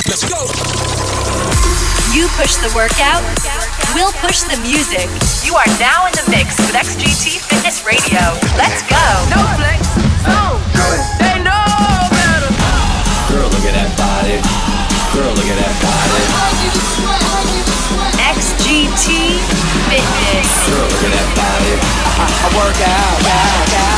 Let's go. You push the workout, we'll push the music. You are now in the mix with XGT Fitness Radio. Let's go. No flex, zone. They know better. Girl, look at that body. Girl, look at that body. XGT Fitness. Girl, look at that body. I work out.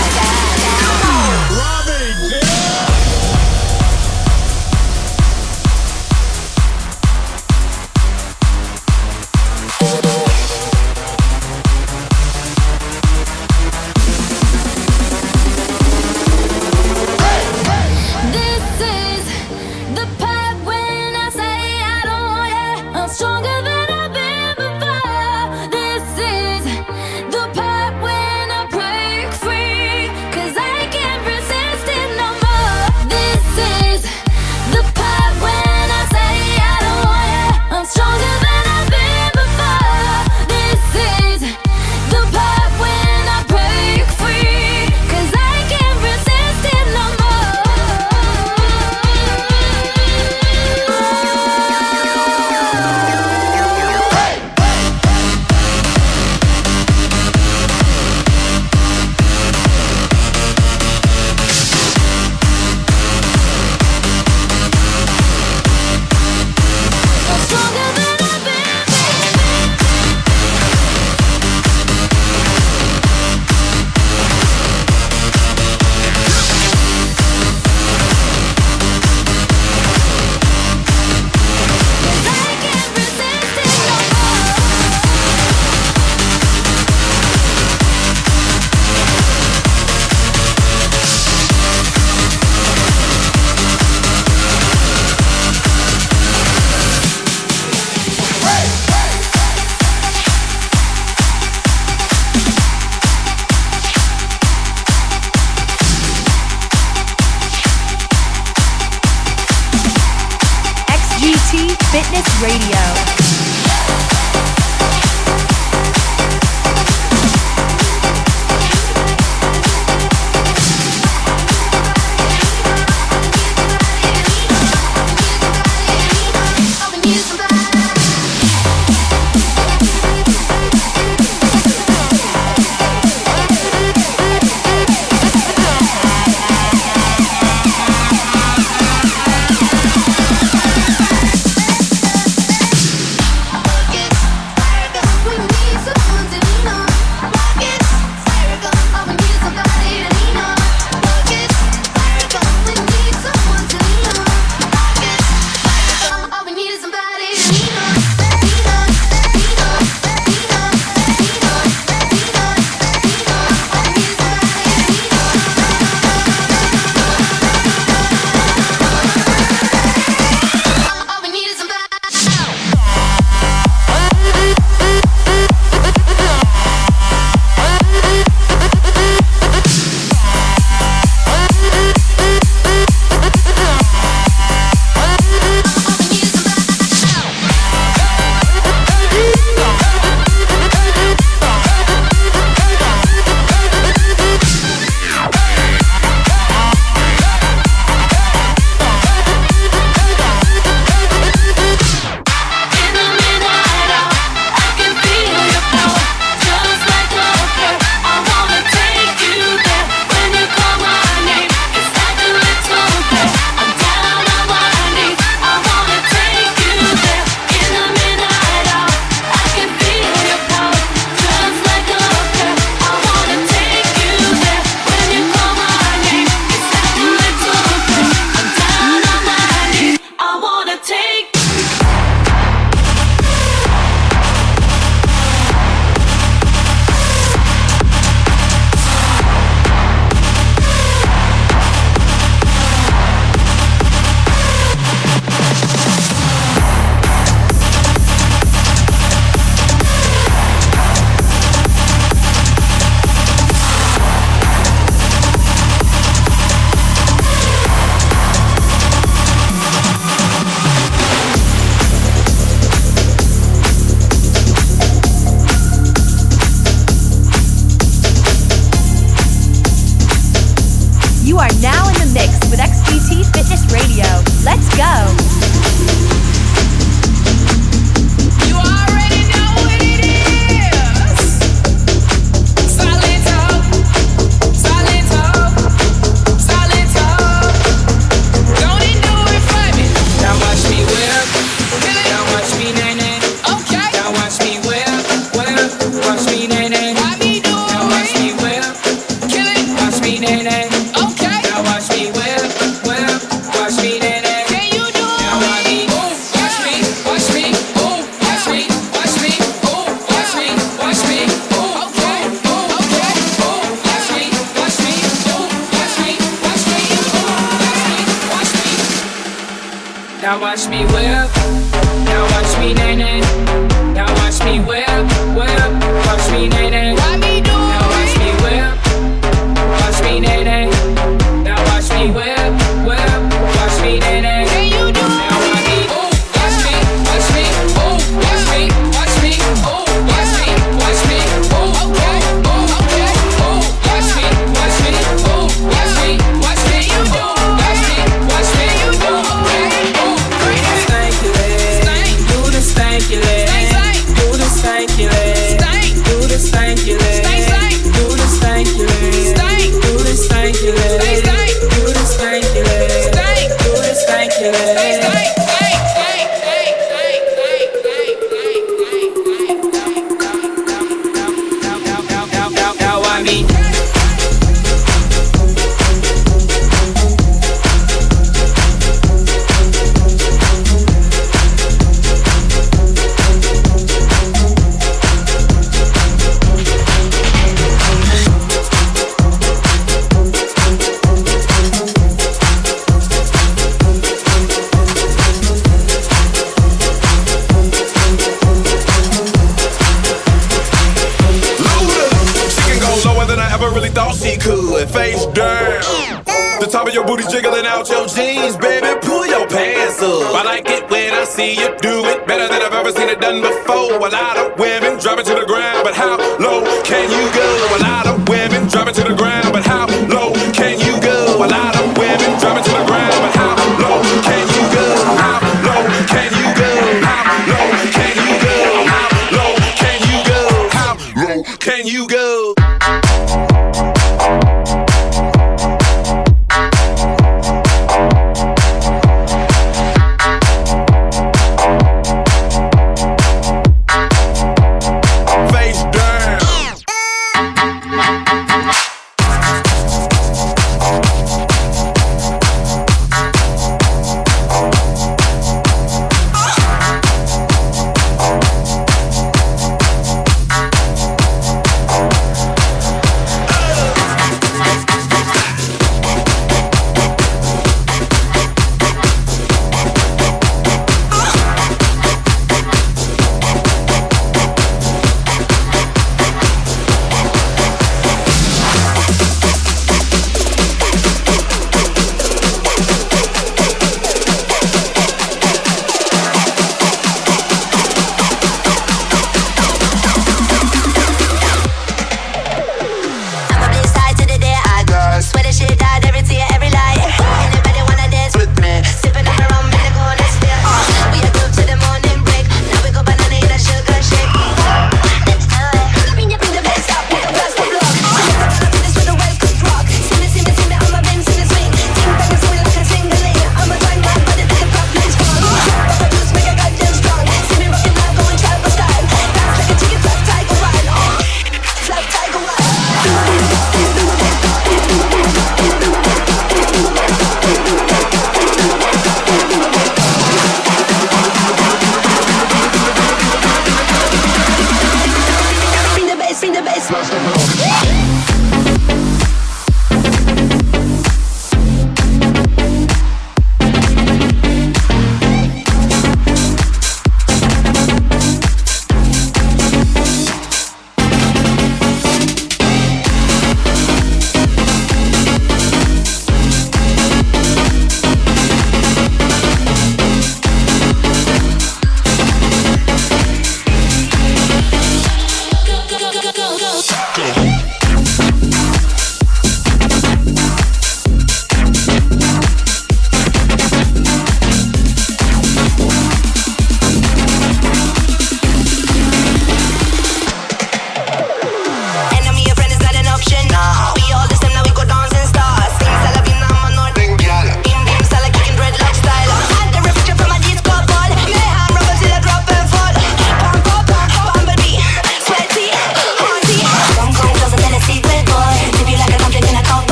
Fitness Radio. Now watch me whip. Now watch me nay nay. Now watch me whip, whip. Watch me nay nay. Now watch me whip. Watch me nay nay. Now watch me whip, whip. Watch me nay nay. Can you do it? Now watch me. Ooh, watch me, watch me. Ooh, watch me, watch me. Ooh, watch me, watch me. Ooh, okay, ooh, okay. Ooh, watch me, watch me. Ooh, watch me, watch me. You do. Watch me, watch me. You do. Okay. Ooh, stank your leg. Do the stank your leg. Do the stank your leg. Do the stank your leg. Do the stank your leg. Do the stank your leg. Do the stank your leg. Do the stank your leg. Now I mean. Face down. The top of your booty jiggling out your jeans, baby. Pull your pants up. I like it when I see you do it better than I've ever seen it done before. A lot of women drop it to the ground, but how low can you go? A lot of women drop it to the ground, but how low can you go? A lot of women drop it to the ground, but how low can you go? How low can you go? How low can you go? How low can you go? How low can you go?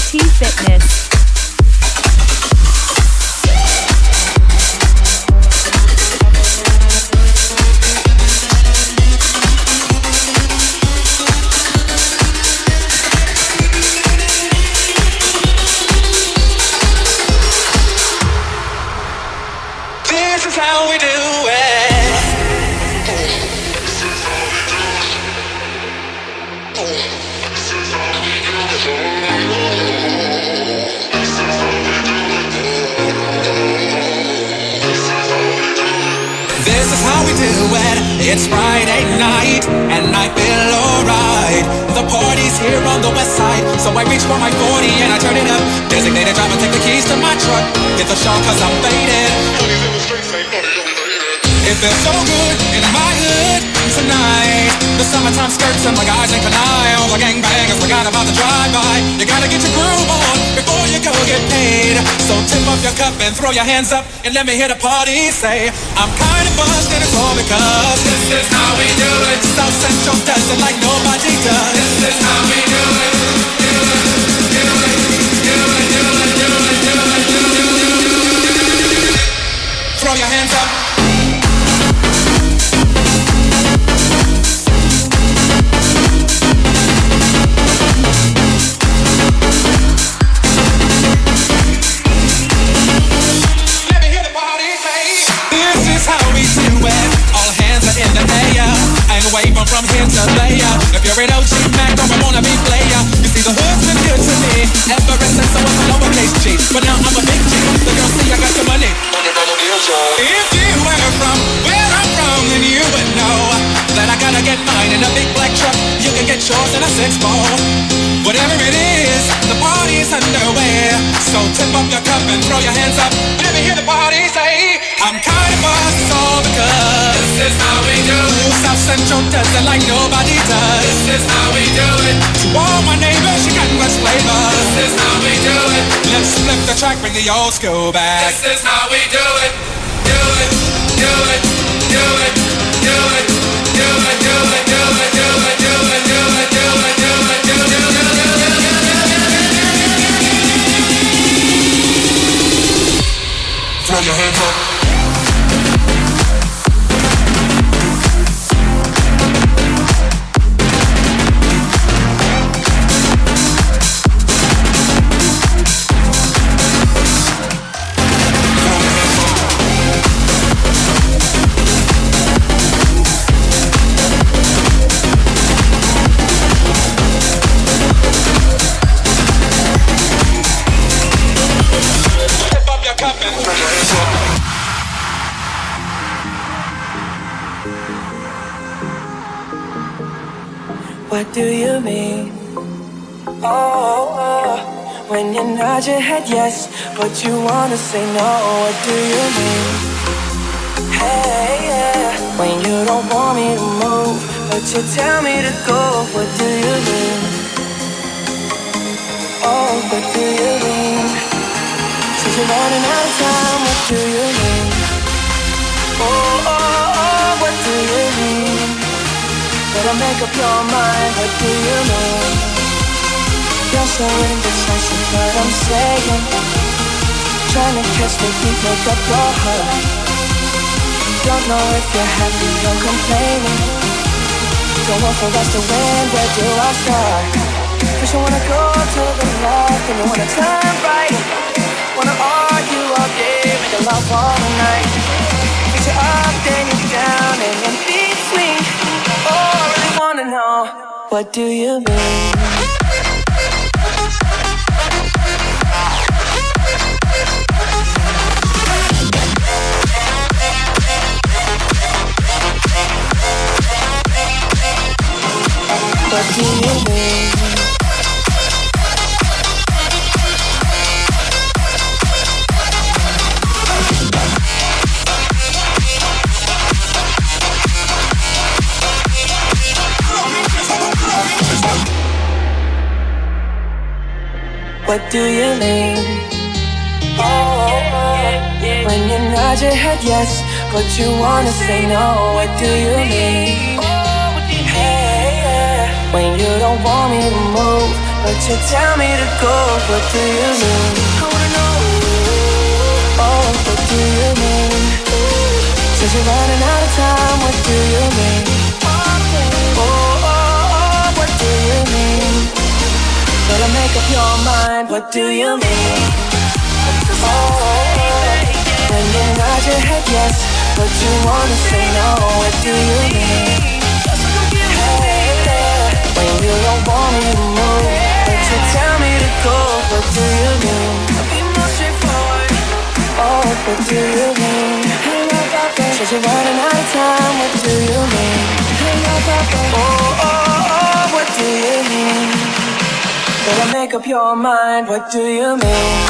XGT Fitness. This is how we do it. This is how we do it. It's Friday night and I feel alright. The party's here on the west side, so I reach for my 40 and I turn it up. Designated driver, take the keys to my truck. Hit the shop cause I'm faded. It feels so good in my hood tonight. The summertime skirts and my guys ain't canine. All the gangbangers forgot about the drive-by. You gotta get your groove on before you go get paid. So tip up your cup and throw your hands up and let me hear the party say, I'm kinda buzzed and it's all because this is how we do it. South Central does it like nobody does. This is how we do it. Do it, do it, do it, do it, do it, do it, do it. Throw your hands up. Waving from here to there. If you're an OG Mac, don't wanna be player. You see the hood's been good to me ever since I was a lowercase G. But now I'm a big G. The girls see I got some money. If you were from where I'm from, then you would know that I gotta get mine in a big black truck. You can get yours in a 6-ball. Whatever it is, the party's underway. So tip up your cup and throw your hands up. Let me hear the party say, I'm kind of buzzed all because this is how we do it. South Central does it like nobody does. This is how we do it. To all my neighbors, you got much flavor. This is how we do it. Let's flip the track, bring the old school back. This is how we do it. Do it, do it, do it, do it, do it, do it, do it, do it, do it, do it, do it, do it, do it, do it. Throw your hands up. What do you mean? Oh, when you nod your head yes, but you wanna say no. What do you mean? Hey, yeah. When you don't want me to move, but you tell me to go. What do you mean? Oh, what do you mean? Since you're running out of time, what do you mean? Oh, what do you mean? Better make up your mind, what do you mean? You're so indecisive, what I'm saying. Trying to catch the beat, make up your heart. Don't know if you're happy or complaining. Don't want for us to win, where do I start? First you wanna go to the left, and you wanna turn right. Wanna argue all day, make a love all night. Mix you up, then you down, and in between. Oh, I really wanna know, what do you mean? What do you mean? What do you mean? When you nod your head yes, but you wanna say no. What do you mean? Hey, yeah. when you don't want me to move, but you tell me to go. What do you mean? I wanna know. Oh, what do you mean? Since you're running out of time, what do you mean? Oh, what do you mean? Better make up your mind, what do you mean? When you nod your head yes, but you wanna say no, what do you mean? When you don't want me to move, but you tell me to go, what do you mean? Be more straightforward. Oh, what do you mean? Since you're running out of time, what do you mean? Oh, what do you mean? Better make up your mind, what do you mean?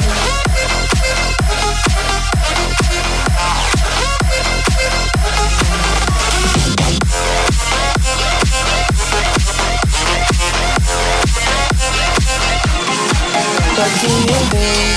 What do you mean?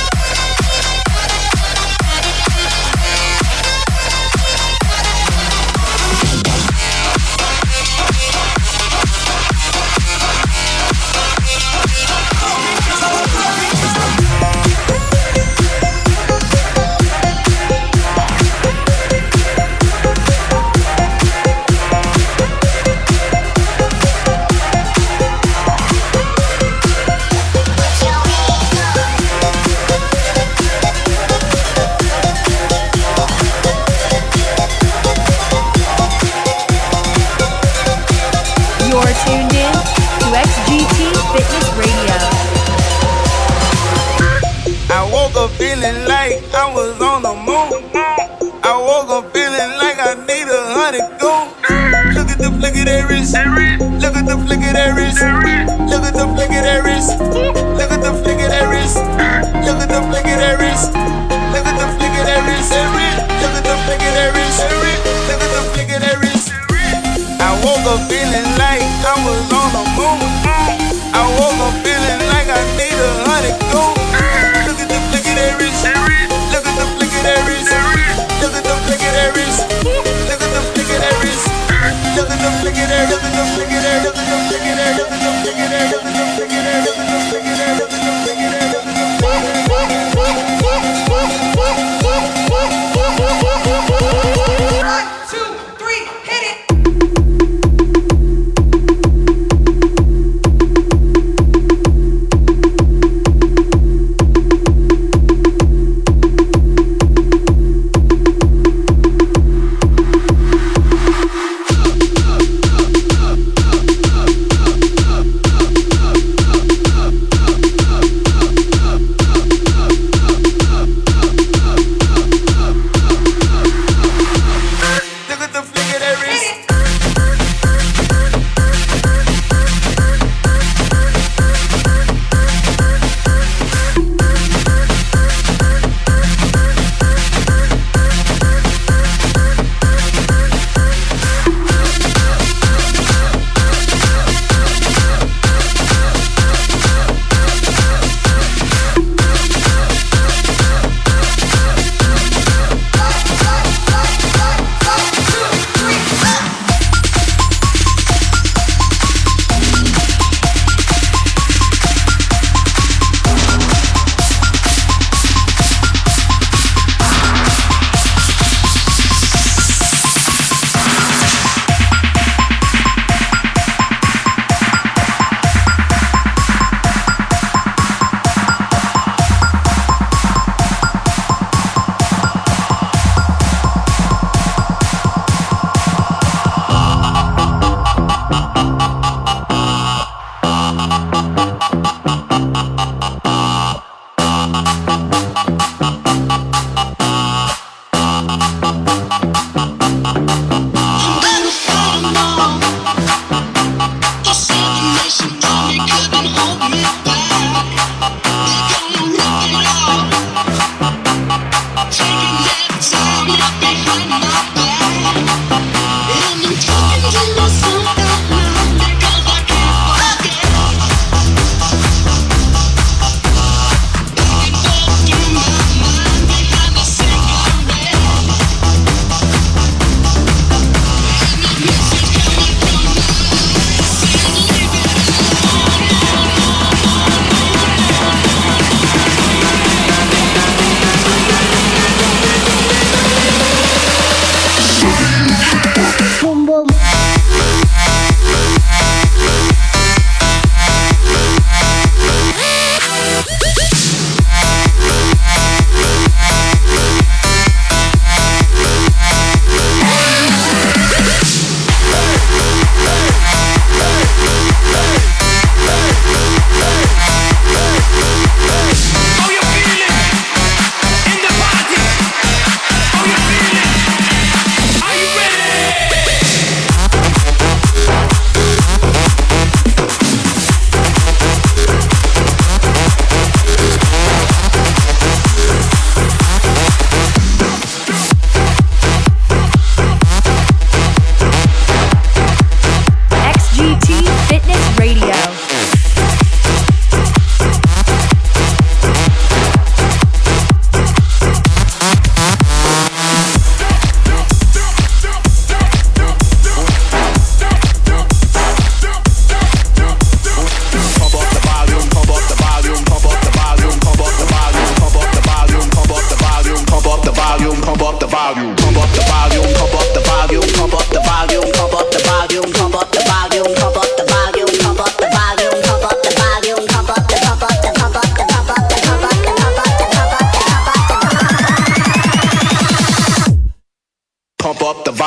Feeling like I was on the moon. I woke up feeling like I need 100 goons. Look at the flick of that wrist. Look at the flick of that wrist. Look at the flick of that wrist. Look at the flick of that wrist. Look at the flick of that wrist. Look at the flick of that wrist. Look at the flick of that wrist. Look at the flick of that wrist. I woke up feeling like I was on the moon. I woke up feeling like I need 100 goons. Look at the flick of that wrist. Look at the flick of that wrist. Look at the flick of that wrist. Look at the flick of that wrist. Look at the flick of that. Look at the flick of that. Look at the flick of that. Look at the flick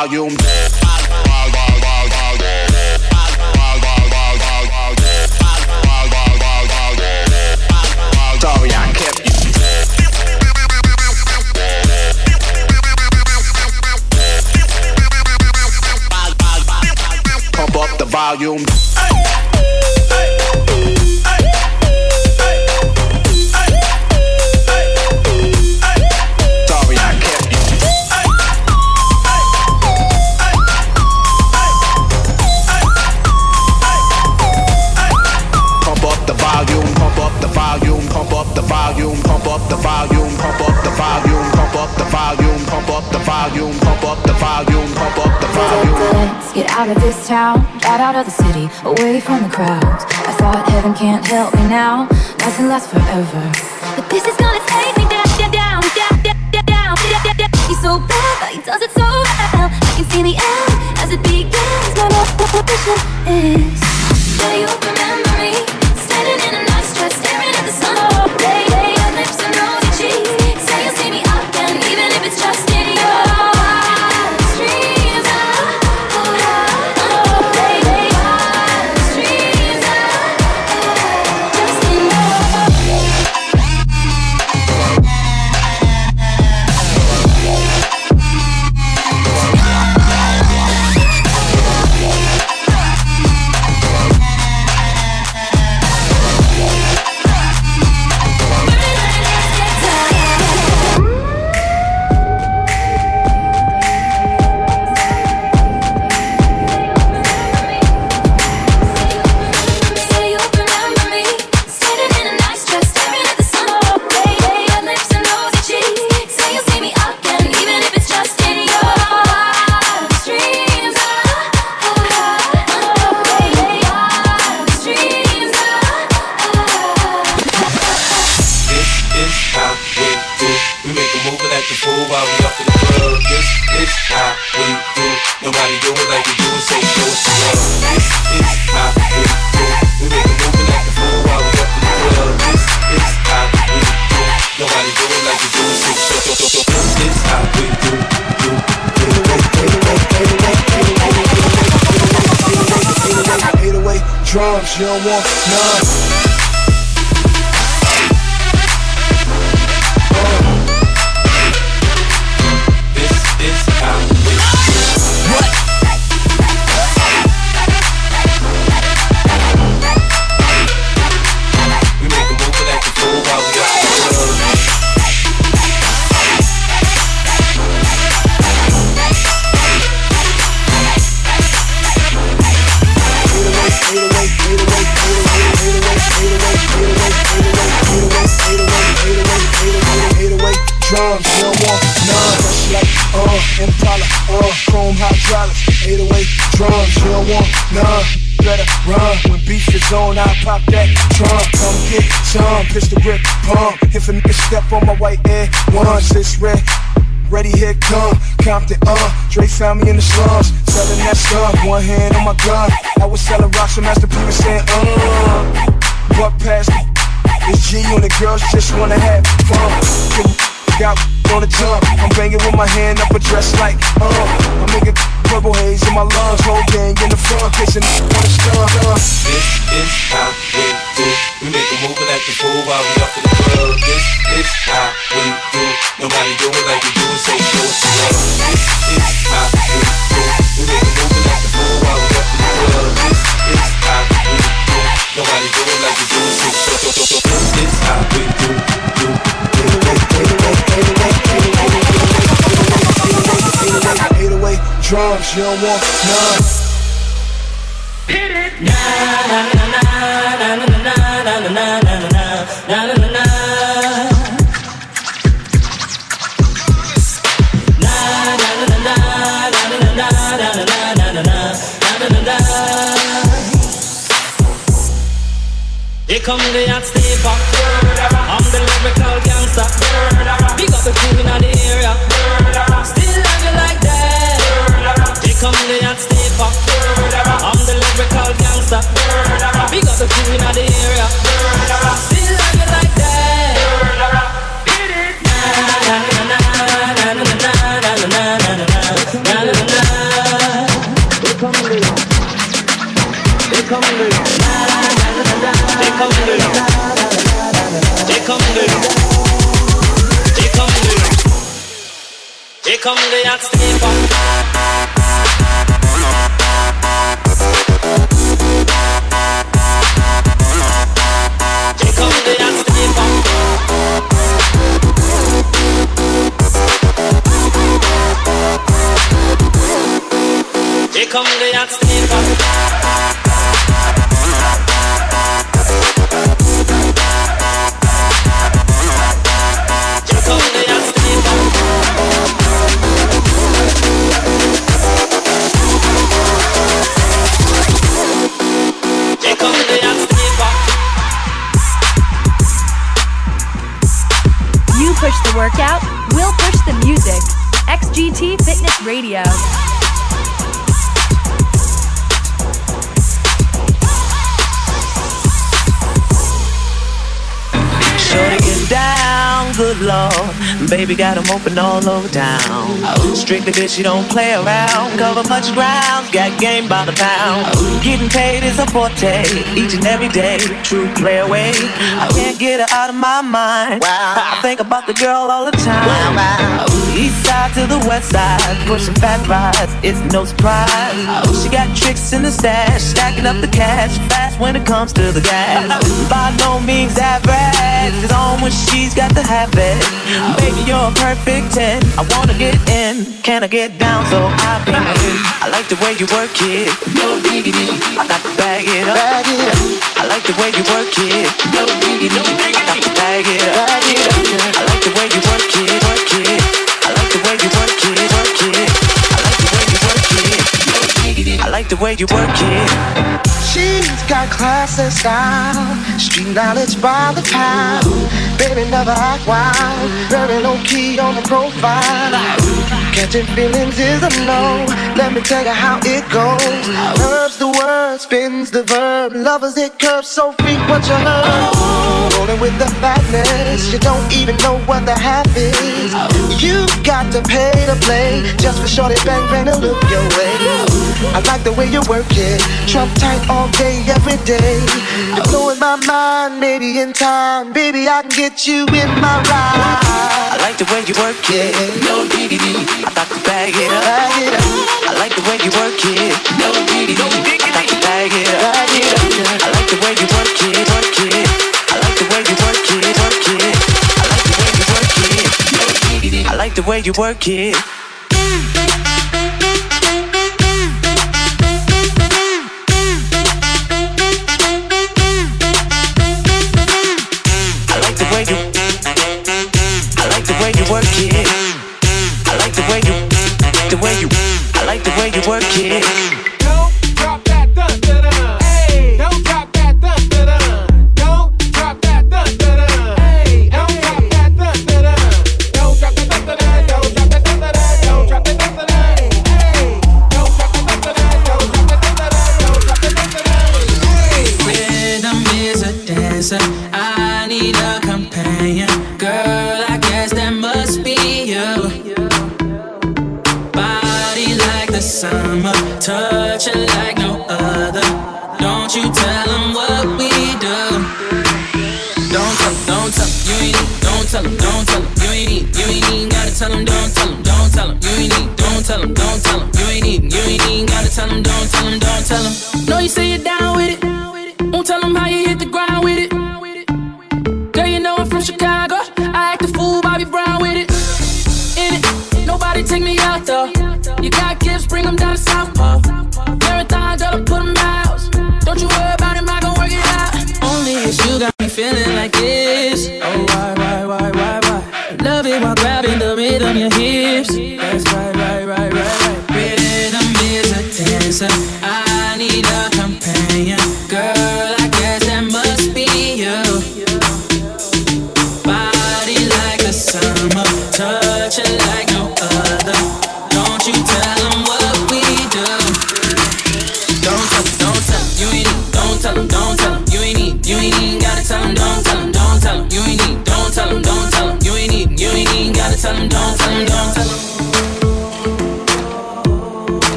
volume. Sorry, I kept you. Pump up the volume. Get out of this town, right out of the city, away from the crowds. I thought heaven can't help me now, nothing lasts forever. But this is gonna take me down, down, down, down, down, down, down, down. He's so bad, but he does it so well. I can see the end as it begins. My mission is, do you remember me? Standing in a nice dress, staring at the sun all day. Your lips and rosy cheeks, say you'll see me again, even if it's just in your drums, you don't want none. This is how we do. What? We make a move and act a fool while we up in the club. Drums, you don't want none. Fresh like Impala, chrome hydraulics. 808 drums, you don't want none. Better run when beef is on. I pop that trunk. Come get some, pistol grip, pump. If a nigga step on my white air, once it's red. Ready, here come Compton, Dre found me in the slums, selling that stuff, one hand on my gun. I was selling rocks from Master P and saying, what past me? It's G and the girls just wanna have fun. Got on the jump, I'm banging with my hand up a dress like, I'm making purple haze in my lungs, whole gang in the front, kissing on the stun. This is how we do. We make a move and act a fool while we up in the club. This is how we do. Nobody do it like we do it, say show us the love. This is how we do. We make a move and act a fool while we up in the club. This is how we do. Nobody do it like we do it, say show us the love. This is how we do. Drums, you don't want none. Hit it. Na na na na na na na na na na na na na na. Here come the hot stepper. I'm the lyrical gangster. Big up the crew in the area. Still love you like that. Here come the hot stepper. I'm the lyrical gangster. Big up the crew in the area. Still love you like that. Hit it. Na na na na na na na na na na na na na na. come the hot stepper. Here come the hot stepper. Here come the hot stepper. Here come the hot stepper. Here come the hot stepper. You push the workout, we'll push the music. XGT Fitness Radio. Shorty get down, good lord. Baby got 'em open all over town. Strictly bitch, she don't play around. Cover much ground, got game by the pound. Getting paid is a forte, each and every day. True play away, I can't get her out of my mind. I think about the girl all the time. East side to the west side, pushing fat rides, it's no surprise. She got tricks in the stash, stacking up the cash fast when it comes to the gas. By no means average, it's on when she's got the habit. Baby, you're a perfect 10. I wanna get in, can I get down so I can in? I like the way you work it, no diggity. I got to bag it up, I like the way you work it, no diggity. I got to bag it up, I like the way you work it, work it. I like the way you work it, work it. I like the way you work it, no diggity. I like the way you work it. She's got class and style, street knowledge by the pound. Baby never act wild, very low key on the profile. Catching feelings is a no, let me tell you how it goes. Curves the word, spins the verb, lovers it curves so free what you heard. Rolling with the fatness, you don't even know what the half is. You got to pay to play, just for shorty bang bang to look your way. I like the way you work it, trump tight all day, every day. You're blowing my mind, maybe in time, baby I can get you in my ride. I like the way you work it, no diggity. I got to bag it up, I like the way you work it, no diggity. I got to bag it up, I like the way you work it, work it. I like the way you work it, work it. I like the way you work it, no diggity. I like the way you work it. Work it. I like the way you, I like the way you work it. Don't drop that dun dun dun. Hey, don't drop that dun dun dun. Don't drop that dun dun dun. Hey, don't drop that dun dun dun. Don't drop that dun dun dun. Don't drop that dun dun dun. Don't drop that dun dun dun. Hey, don't drop that dun dun dun. Don't drop that dun dun dun. Don't drop that dun dun dun. Rhythm is a dancer. I need a companion, girl. I guess that must be you. Body like the summer, touch it like no other. Don't you tell them what we do. Don't tell them, you ain't need. Don't tell them, you ain't need. You ain't even gotta tell them, don't tell them, you ain't need. Don't tell them, you ain't even gotta tell them, don't tell them. No, you say you're down with it. Won't tell them how you hit the ground with it. Girl, you know I'm from Chicago. I act a fool, Bobby Brown with it. In it, nobody take me out though. You got gifts, bring them down to South Pole. Marathon, girl, put them out. Don't you worry about it, I gon' work it out. Only it's you got me feeling like this. Oh, why? Love it while grabbing the rhythm, your hips. That's right. Rhythm is a dancer. I need a companion, girl. I guess that must be you. Body like the summer, touch it like no other. Don't you tell them what we do. Don't tell them, you ain't need. Don't tell them, you ain't need. You ain't even gotta tell them, don't tell them, you ain't need. Don't tell them, you ain't need. You ain't even gotta tell them, don't tell them.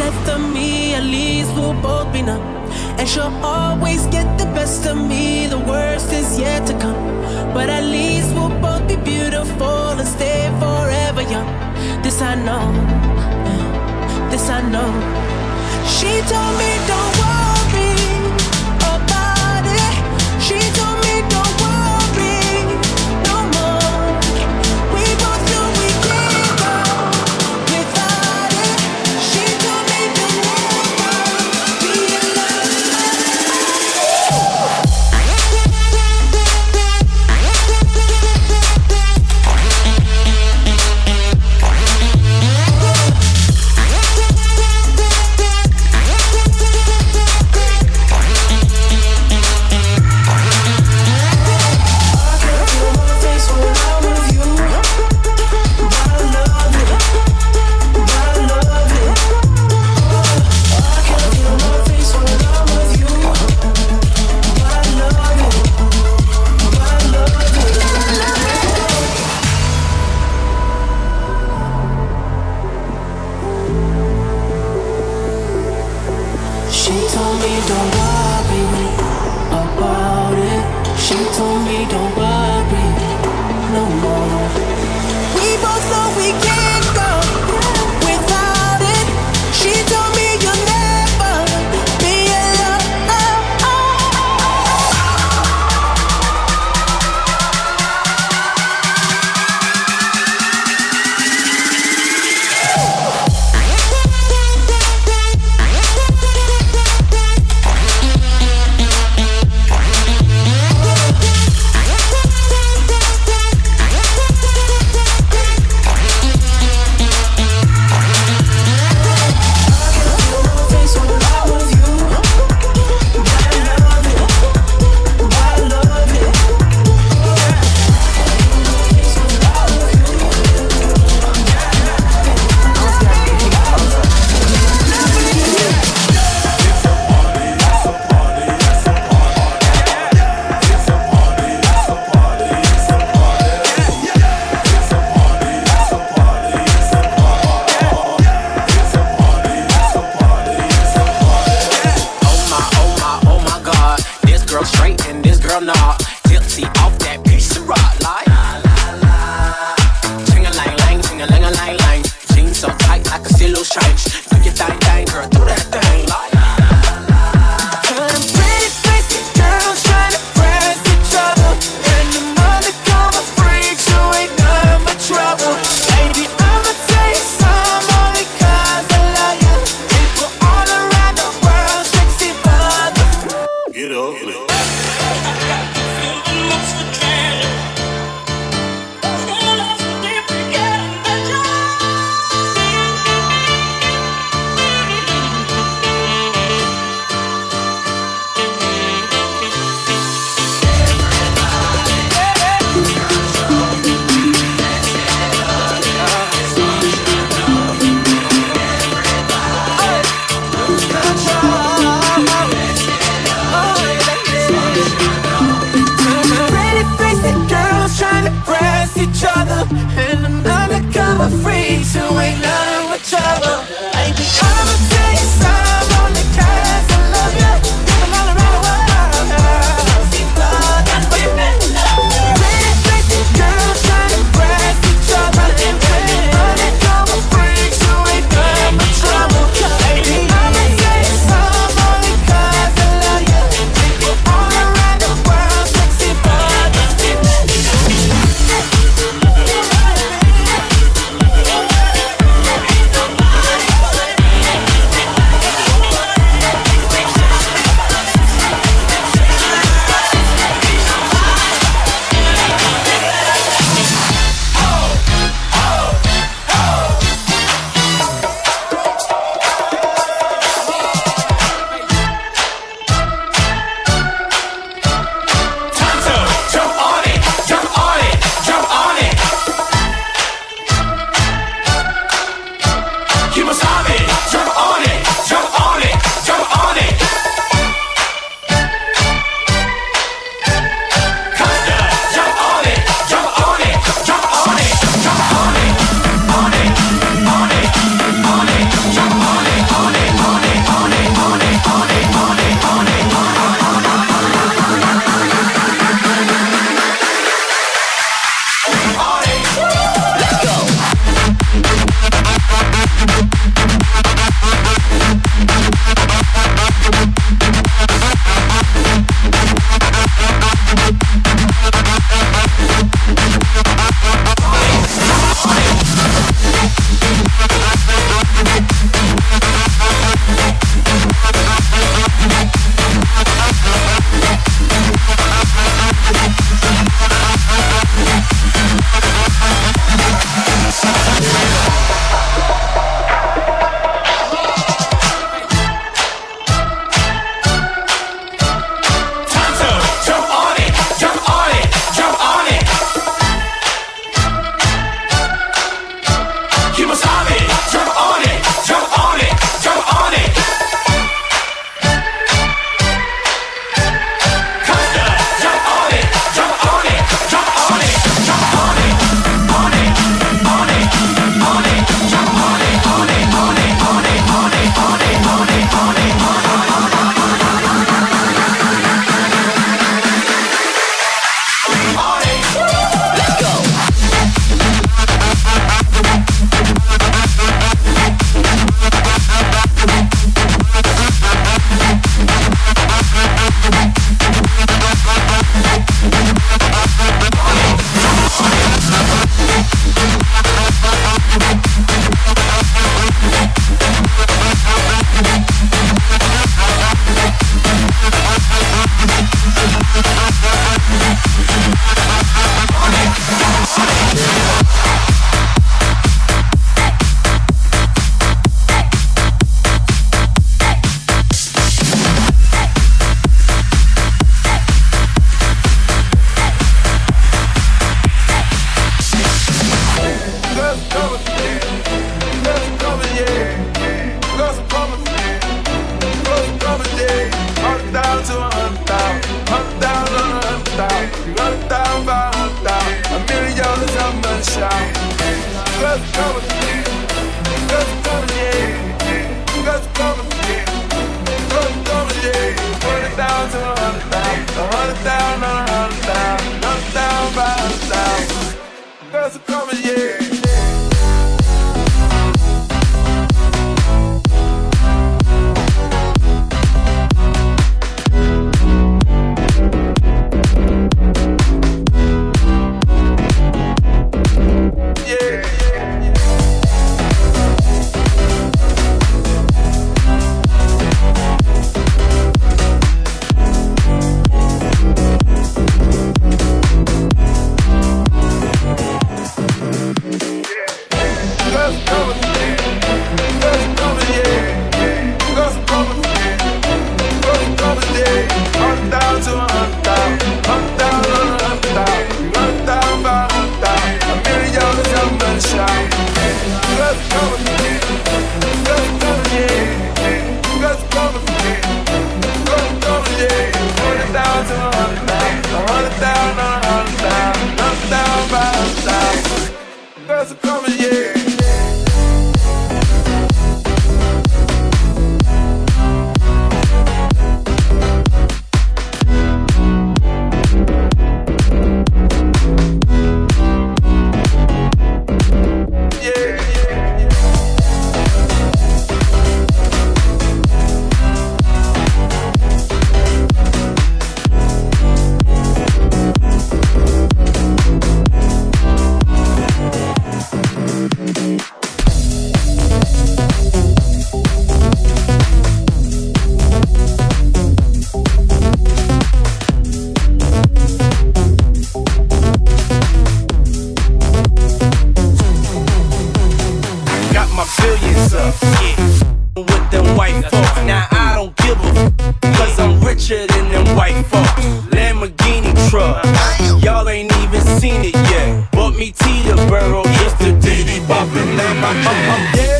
And she'll always get the best of me. The what's yet to come. But at least we'll both be beautiful and stay forever young. This I know, this I know. She told me don't worry about it. She told me don't worry no more. We both know we can't go without it. She told me don't never be alone. with them white folks. Now I don't give a cause I'm richer than them white folks. Lamborghini truck, y'all ain't even seen it yet. Bought me Teterboro yesterday. Bumpin' Lamborghini. Yeah.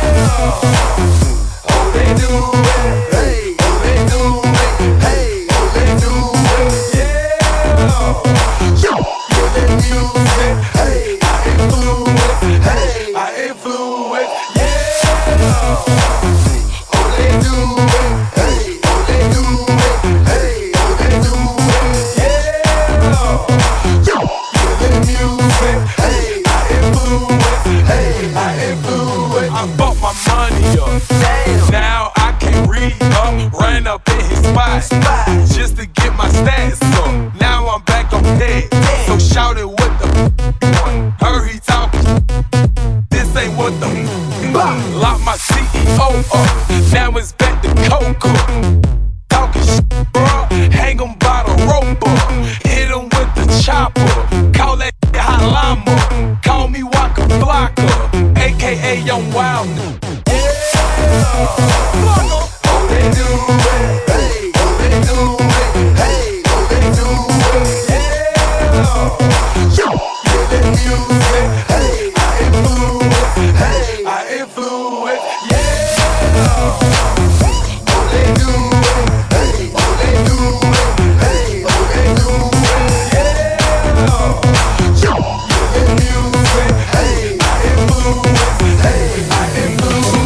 Oh, they do it. Hey, oh, they do it. Hey, oh, they do it. Yeah. Yo, the music. Hey, I influence. Hey, I influence. Yeah. Oh, they do it. Hey, oh, they do it. Hey, oh, they do it. Yeah. Yo, the music. Hey, I influence. Hey, I influence. I bought my money up. Damn. Now I can re-up. Ran up in his spot just to get my stats up. Now I'm back on head. So shout it what the one. Heard he talking. This ain't what the lock my CEO up. Now it's back to Coca. Talking shit, bro. Hang him by the rope up. Hit him with the chopper. Call that hot llama. Call me Waka Flocka, aka Young Wild. Yeah. Oh, they do it. Hey, oh, they do it. Hey, oh, they do it. Yeah. Yo, the music. Hey, I influence. Hey, I influence. Yeah. Oh, they do it. Hey, oh, they do it. Hey, oh, they do it. Yeah. Yo, the music. Hey, I influence. Hey, I influence.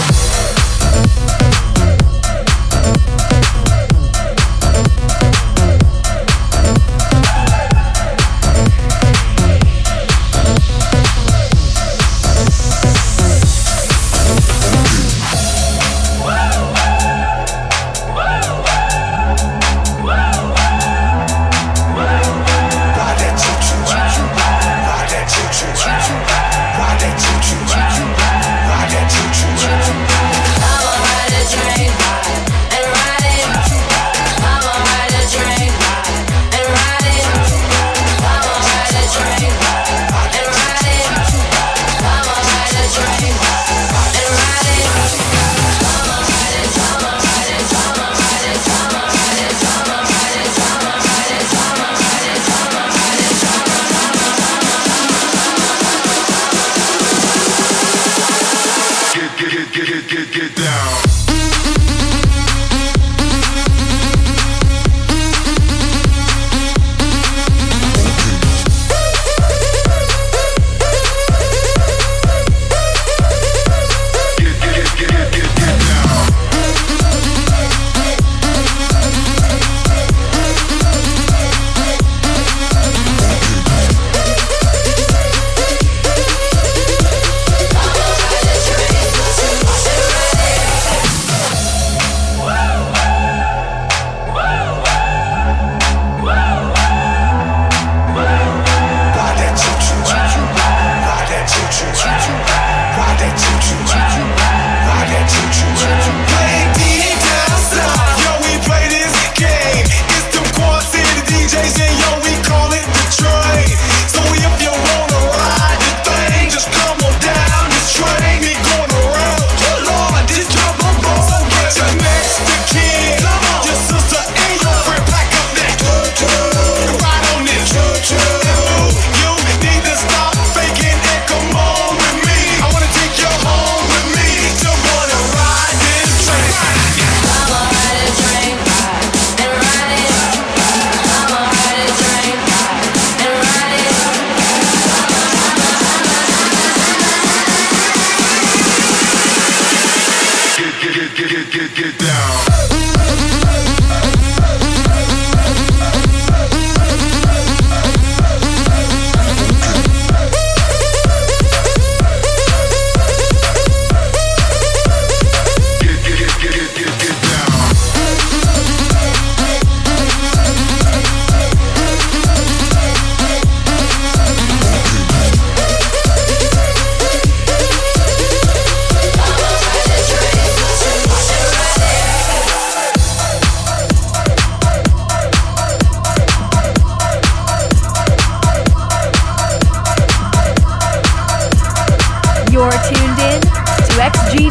Get down.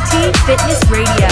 XGT Fitness Radio.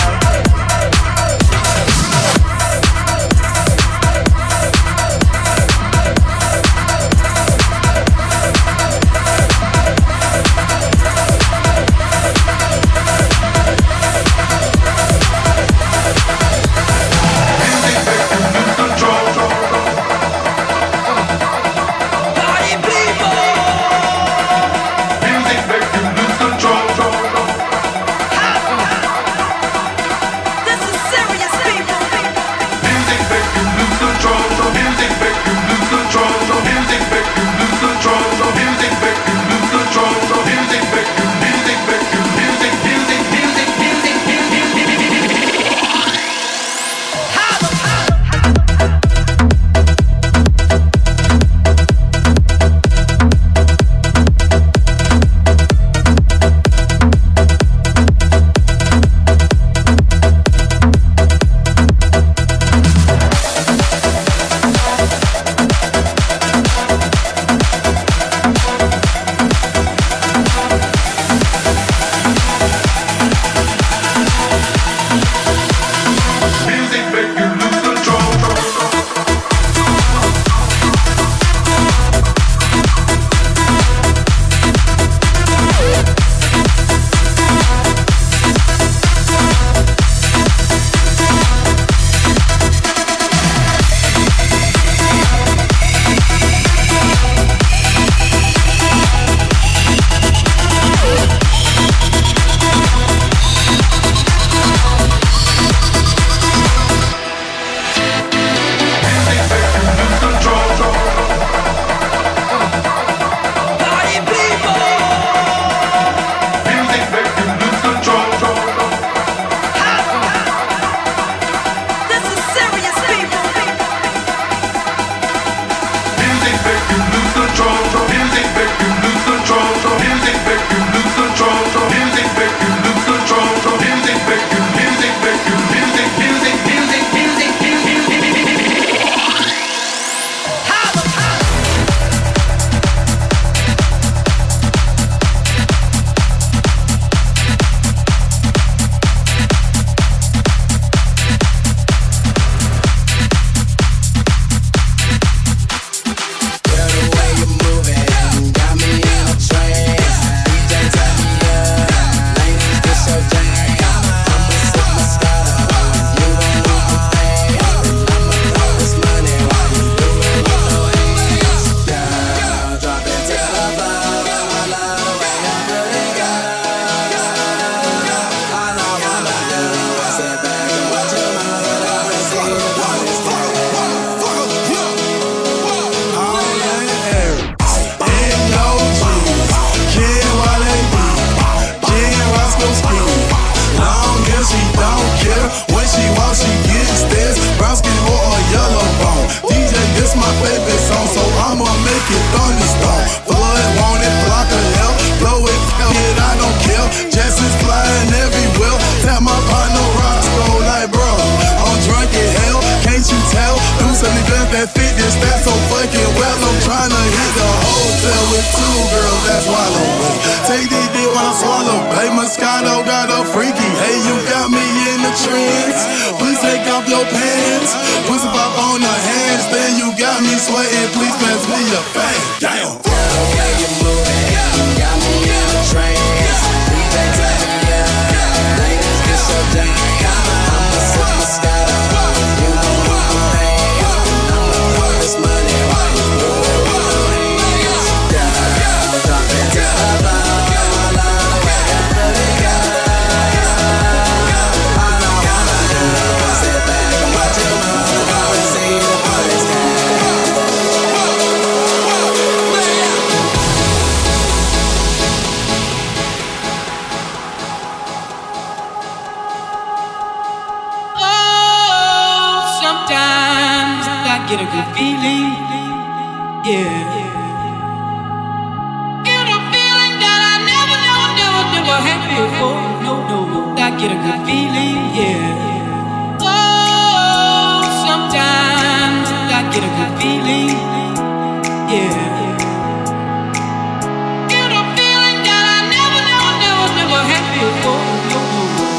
Get a feeling that I never had before.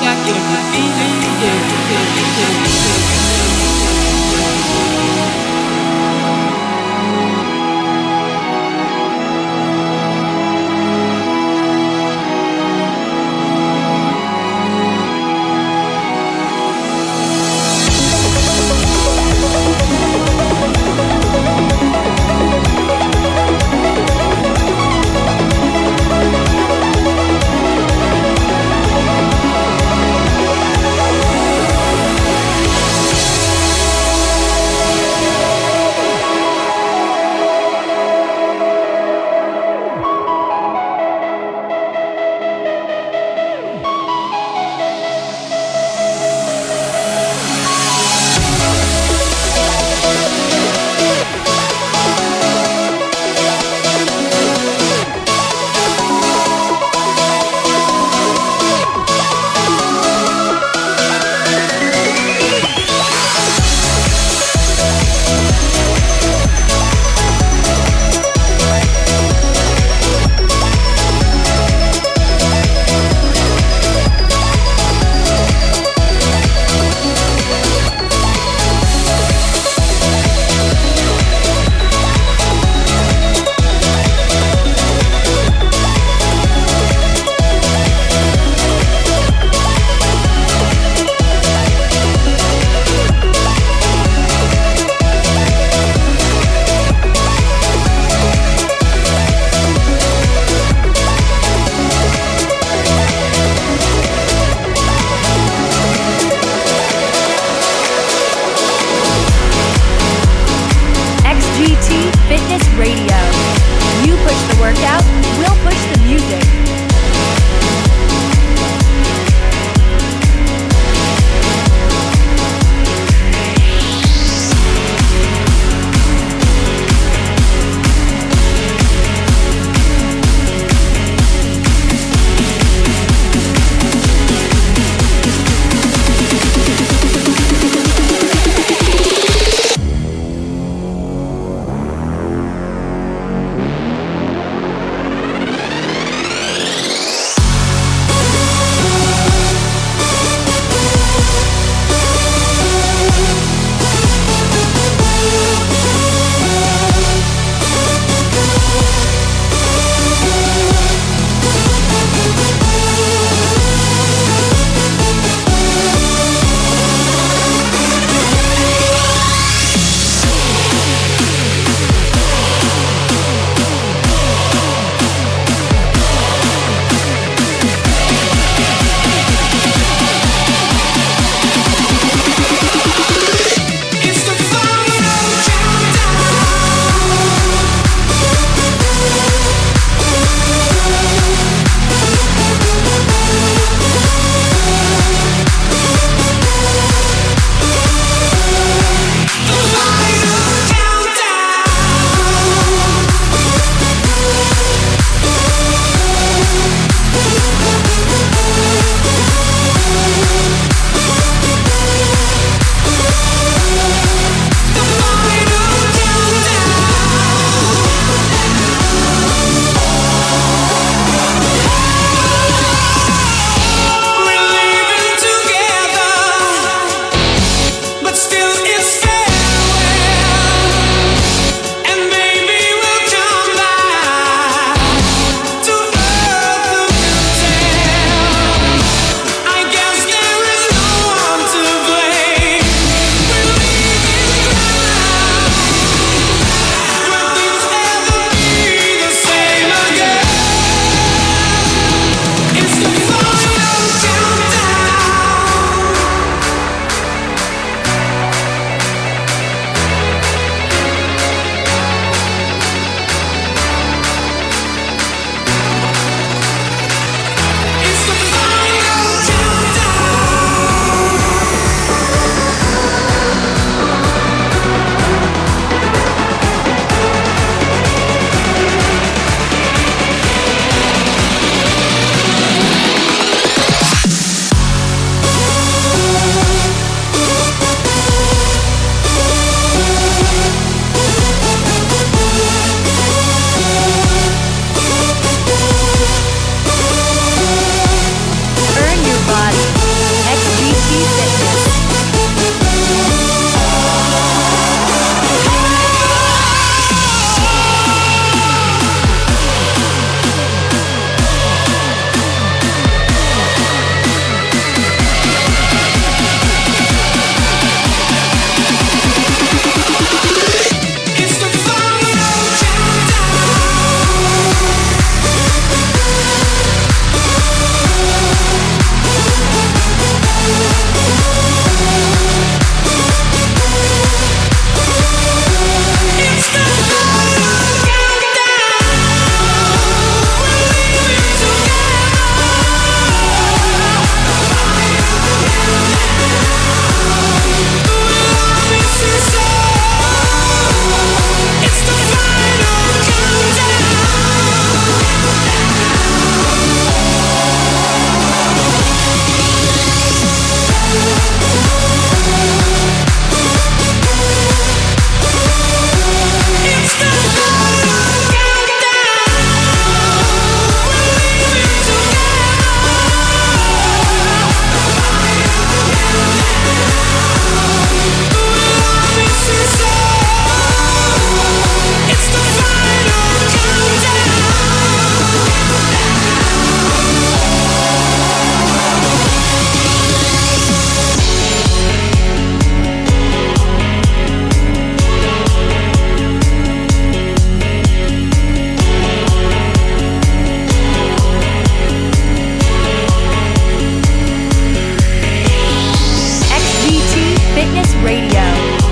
Radio.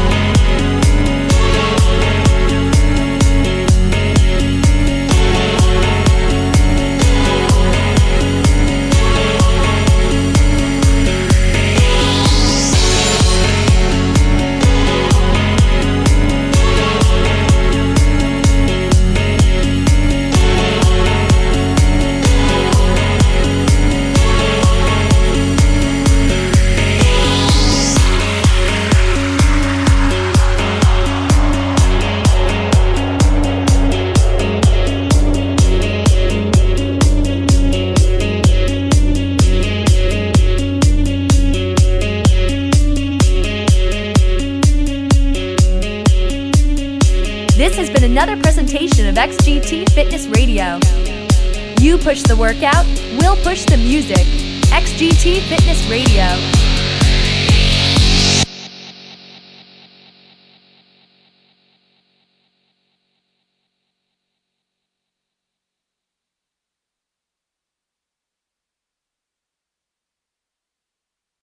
This has been another presentation of XGT Fitness Radio. You push the workout, we'll push the music. XGT Fitness Radio.